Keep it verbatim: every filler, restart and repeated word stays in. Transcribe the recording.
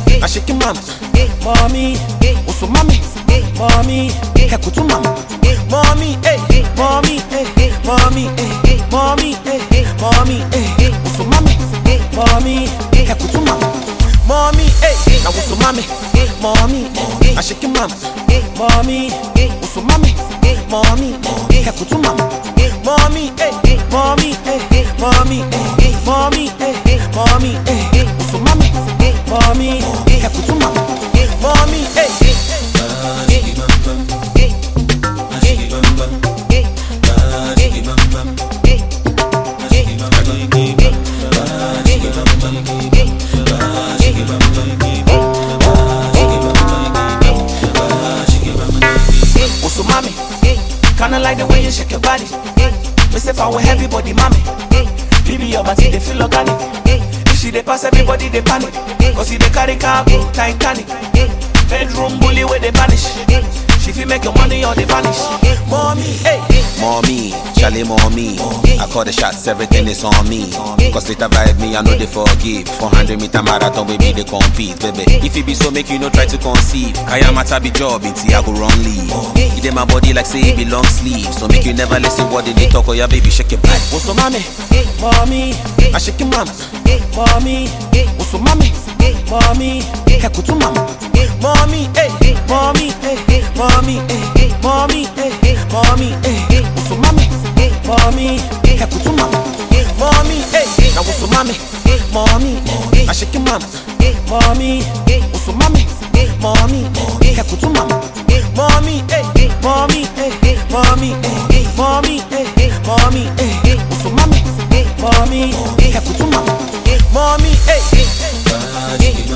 I shake your mama. Mommy, what's your mommy? Mommy, hekutu mama. Mommy, eh, mommy, eh, mommy, eh, mommy, eh, mommy, eh, what's your mommy? Mommy, hekutu mama. Mommy, eh, now what's your mommy? Mommy, I shake your mama. Mommy, what's your mommy? Mommy, hekutu mama. Mommy, eh, mommy, eh, mommy, eh, mommy, eh, mommy, eh, what's your mommy? Mommy, hekutu mama. Mommy, eh. What's up, mommy? Kinda like the way you shake your body. Me say for heavy body, mommy. Baby, your body they feel organic. If she they pass, everybody they panic. Cause she they carry cargo, Titanic. Bedroom bully where they vanish. She feel make your money or they vanish. Mommy, hey. Mommy, Charlie, mommy. I call the shots, everything is on me. Cause later vibe me, I know they forgive. four hundred meter marathon, baby, they compete, baby. If it be so, make you no try to conceive. I am a tabby job, it's I go wrong leave. It in my body like say it be long sleeve. So make you never listen what they, they talk, or your baby shake your back. What's up, mommy? Mommy, I shake your mama. Mommy, what's up, mommy? Mommy, hekutu mama. Mommy, eh, mommy, eh, mommy, eh, mommy, eh, mommy, eh, what's up, mommy? Mommy, hekutu mama. Mommy, eh, now what's up, mommy? Mommy, I shake your mama. Mommy, what's up, mommy? Mommy, hekutu mama. Mommy, eh, mommy, eh, mommy, eh, mommy, eh, mommy, eh, what's up, mommy? Mommy, hekutu mama. Mommy, eh.